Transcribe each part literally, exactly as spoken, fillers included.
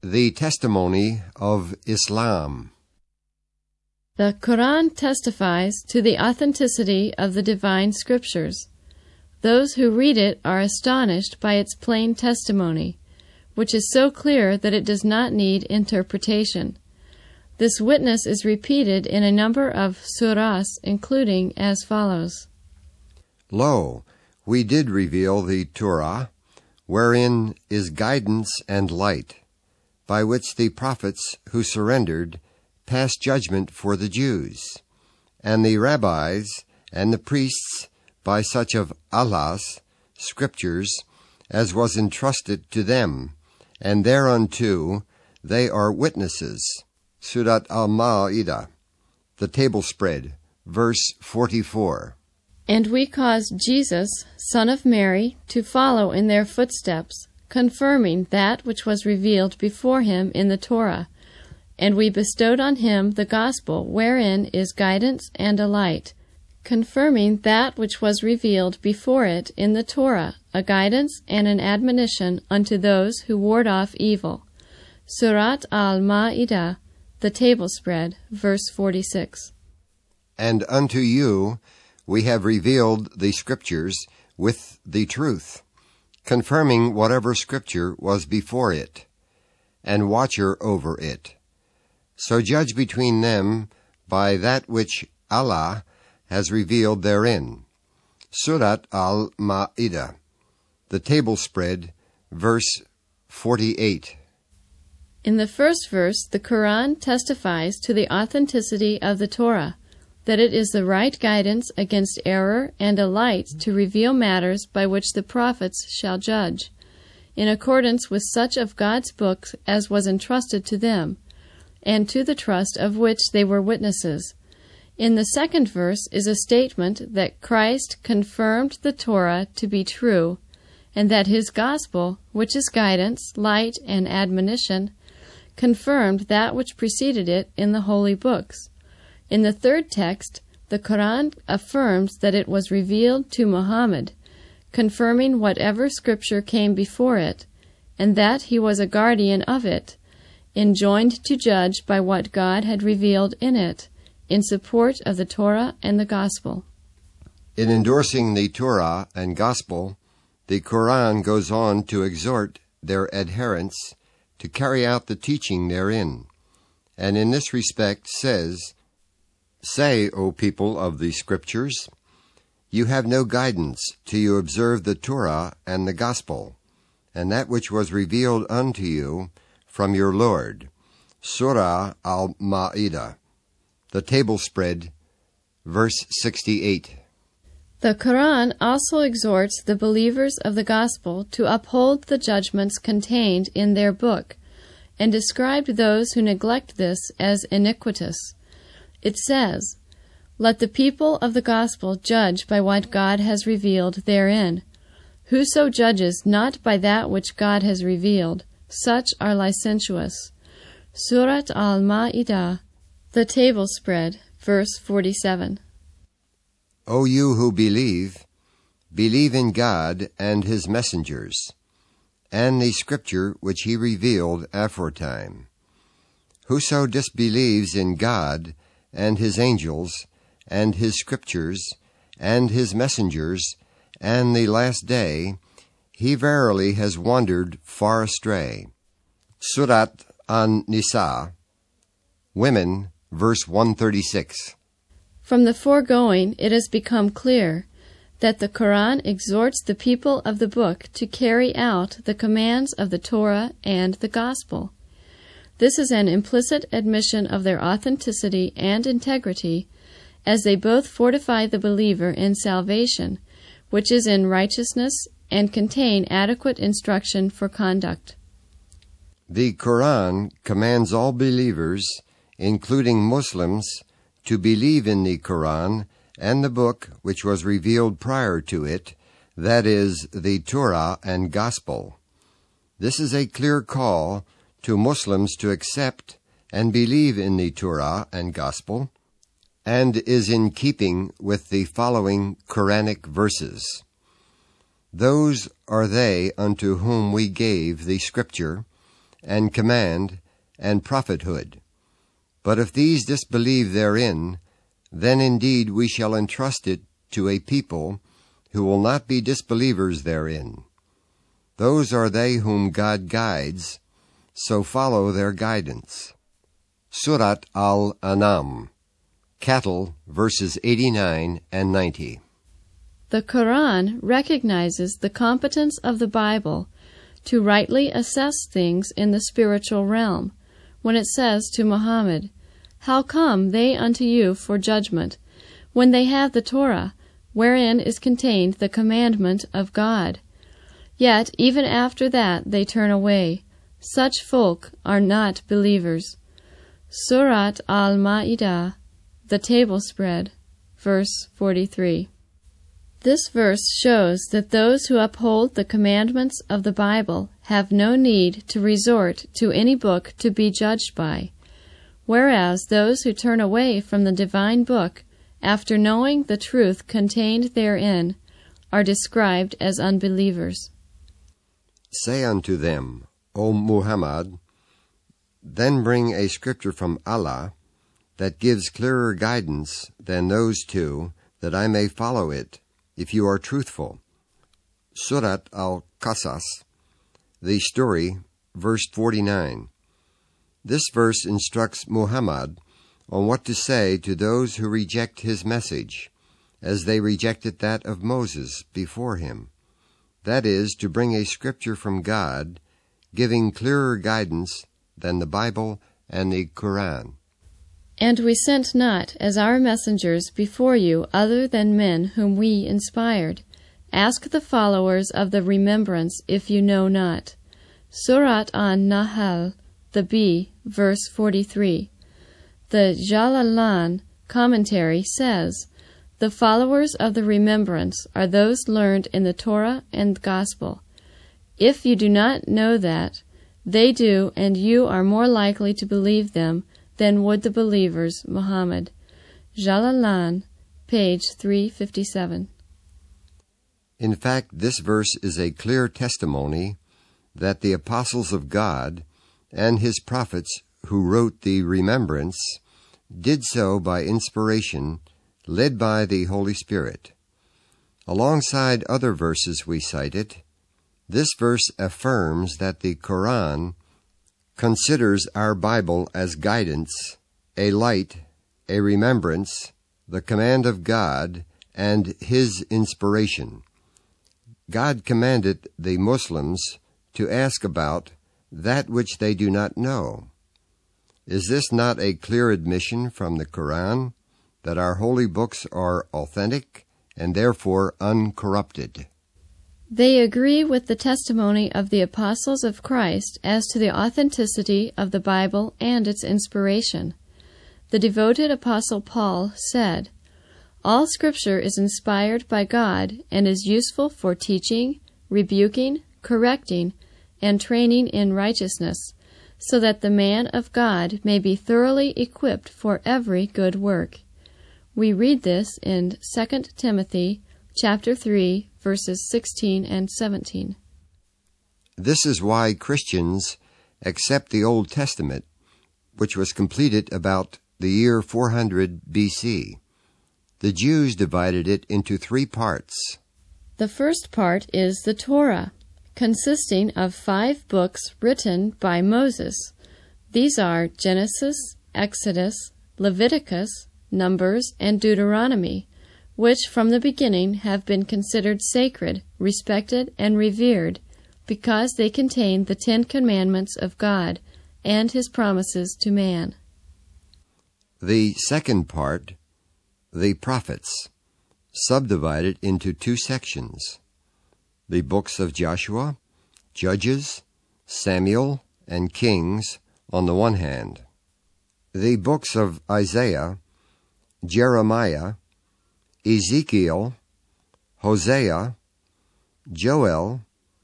The testimony of Islam. The Quran testifies to the authenticity of the divine scriptures. Those who read it are astonished by its plain testimony, which is so clear that it does not need interpretation. This witness is repeated in a number of surahs, including as follows. Lo, we did reveal the Torah, wherein is guidance and light, by which the prophets who surrendered passed judgment for the Jews, and the rabbis and the priests by such of Allah's scriptures as was entrusted to them, and thereunto they are witnesses. Surat Al-Ma'idah, the table spread, verse forty-four. And we caused Jesus, son of Mary, to follow in their footsteps, confirming that which was revealed before him in the Torah. And we bestowed on him the gospel, wherein is guidance and a light, confirming that which was revealed before it in the Torah, a guidance and an admonition unto those who ward off evil. Surat Al-Ma'idah, the table spread, verse forty-six. And unto you we have revealed the scriptures with the truth, confirming whatever scripture was before it, and watcher over it. So judge between them by that which Allah has revealed therein. Surat Al-Ma'idah, the table spread, verse forty-eight. In the first verse, the Quran testifies to the authenticity of the Torah, that it is the right guidance against error and a light to reveal matters by which the prophets shall judge, in accordance with such of God's books as was entrusted to them, and to the trust of which they were witnesses. In the second verse is a statement that Christ confirmed the Torah to be true, and that his gospel, which is guidance, light, and admonition, confirmed that which preceded it in the holy books. In the third text, the Quran affirms that it was revealed to Muhammad, confirming whatever scripture came before it, and that he was a guardian of it, enjoined to judge by what God had revealed in it, in support of the Torah and the Gospel. In endorsing the Torah and Gospel, the Quran goes on to exhort their adherents to carry out the teaching therein, and in this respect says, Say, O people of the Scriptures, you have no guidance till you observe the Torah and the Gospel, and that which was revealed unto you from your Lord. Surah Al-Ma'idah, the table spread, verse sixty-eight. The Quran also exhorts the believers of the Gospel to uphold the judgments contained in their book, and described those who neglect this as iniquitous. It says, Let the people of the Gospel judge by what God has revealed therein. Whoso judges not by that which God has revealed, such are licentious. Surat Al-Ma'idah, the table spread, verse forty-seven. O you who believe, believe in God and his messengers, and the scripture which he revealed aforetime. Whoso disbelieves in God and his angels, and his scriptures, and his messengers, and the last day, he verily has wandered far astray. Surat An-Nisa, Women, verse one thirty-six. From the foregoing, it has become clear that the Quran exhorts the people of the book to carry out the commands of the Torah and the Gospel. This is an implicit admission of their authenticity and integrity, as they both fortify the believer in salvation, which is in righteousness, and contain adequate instruction for conduct. The Quran commands all believers, including Muslims, to believe in the Quran and the book which was revealed prior to it, that is, the Torah and Gospel. This is a clear call to Muslims to accept and believe in the Torah and Gospel, and is in keeping with the following Quranic verses. Those are they unto whom we gave the Scripture, and command, and prophethood. But if these disbelieve therein, then indeed we shall entrust it to a people who will not be disbelievers therein. Those are they whom God guides, so follow their guidance. Surat al-An'am, Cattle, verses eighty-nine and ninety. The Quran recognizes the competence of the Bible to rightly assess things in the spiritual realm, when it says to Muhammad, "How come they unto you for judgment, when they have the Torah, wherein is contained the commandment of God? Yet even after that they turn away. Such folk are not believers." Surat al-Ma'idah, the table spread, verse forty-three. This verse shows that those who uphold the commandments of the Bible have no need to resort to any book to be judged by, whereas those who turn away from the divine book after knowing the truth contained therein are described as unbelievers. Say unto them, O Muhammad, then bring a scripture from Allah that gives clearer guidance than those two, that I may follow it, if you are truthful. Surat al-Qasas, the story, verse forty-nine. This verse instructs Muhammad on what to say to those who reject his message, as they rejected that of Moses before him. That is, to bring a scripture from God, giving clearer guidance than the Bible and the Quran. And we sent not as our messengers before you other than men whom we inspired. Ask the followers of the remembrance if you know not. Surat an-Nahl, the Bee, verse forty-three. The Jalalan commentary says, "The followers of the remembrance are those learned in the Torah and Gospel. If you do not know that, they do, and you are more likely to believe them than would the believers, Muhammad." Jalalan, page three fifty-seven. In fact, this verse is a clear testimony that the apostles of God and his prophets who wrote the remembrance did so by inspiration, led by the Holy Spirit. Alongside other verses we cited, this verse affirms that the Quran considers our Bible as guidance, a light, a remembrance, the command of God, and his inspiration. God commanded the Muslims to ask about that which they do not know. Is this not a clear admission from the Quran that our holy books are authentic and therefore uncorrupted? They agree with the testimony of the apostles of Christ as to the authenticity of the Bible and its inspiration. The devoted apostle Paul said, "All Scripture is inspired by God and is useful for teaching, rebuking, correcting, and training in righteousness, so that the man of God may be thoroughly equipped for every good work." We read this in Second Timothy chapter three, verses sixteen and seventeen. This is why Christians accept the Old Testament, which was completed about the year four hundred B C. The Jews divided it into three parts. The first part is the Torah, consisting of five books written by Moses. These are Genesis, Exodus, Leviticus, Numbers, and Deuteronomy, which from the beginning have been considered sacred, respected, and revered, because they contain the Ten Commandments of God and His promises to man. The second part, the prophets, subdivided into two sections: the books of Joshua, Judges, Samuel, and Kings on the one hand, the books of Isaiah, Jeremiah, Ezekiel, Hosea, Joel,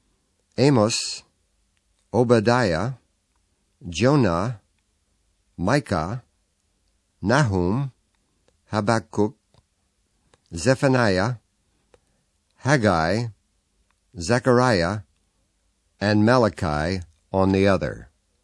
Amos, Obadiah, Jonah, Micah, Nahum, Habakkuk, Zephaniah, Haggai, Zechariah, and Malachi on the other.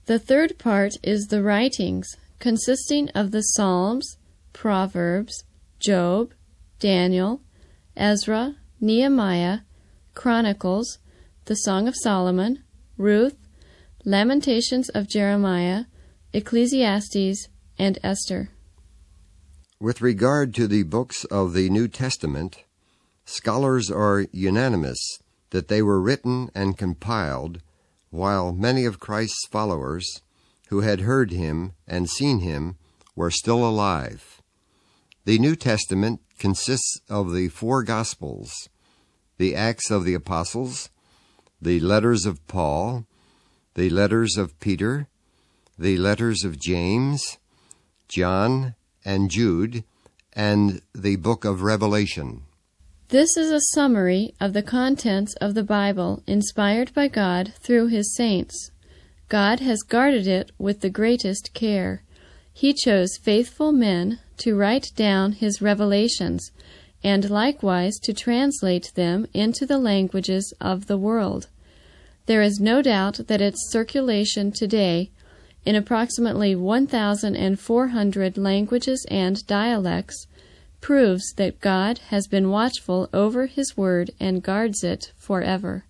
The third part is the writings, consisting of the Psalms, Proverbs, Job, Daniel, Ezra, Nehemiah, Chronicles, the Song of Solomon, Ruth, Lamentations of Jeremiah, Ecclesiastes, and Esther. With regard to the books of the New Testament, scholars are unanimous that they were written and compiled while many of Christ's followers who had heard him and seen him were still alive. The New Testament consists of the four Gospels, the Acts of the Apostles, the letters of Paul, the letters of Peter, the letters of James, John, and Jude, and the book of Revelation. This is a summary of the contents of the Bible inspired by God through His saints. God has guarded it with the greatest care. He chose faithful men to write down His revelations, and likewise to translate them into the languages of the world. There is no doubt that its circulation today, in approximately one thousand four hundred languages and dialects, proves that God has been watchful over His word and guards it forever.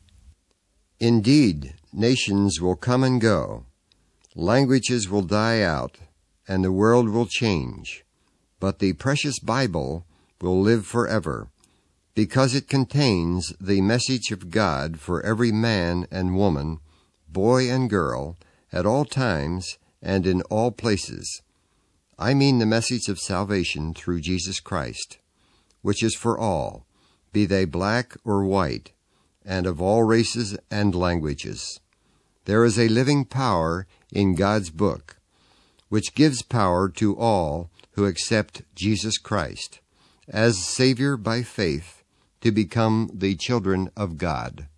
Indeed, nations will come and go, languages will die out, and the world will change, but the precious Bible will live forever, because it contains the message of God for every man and woman, boy and girl, at all times and in all places. I mean the message of salvation through Jesus Christ, which is for all, be they black or white, and of all races and languages. There is a living power in God's book, which gives power to all who accept Jesus Christ as Savior by faith to become the children of God.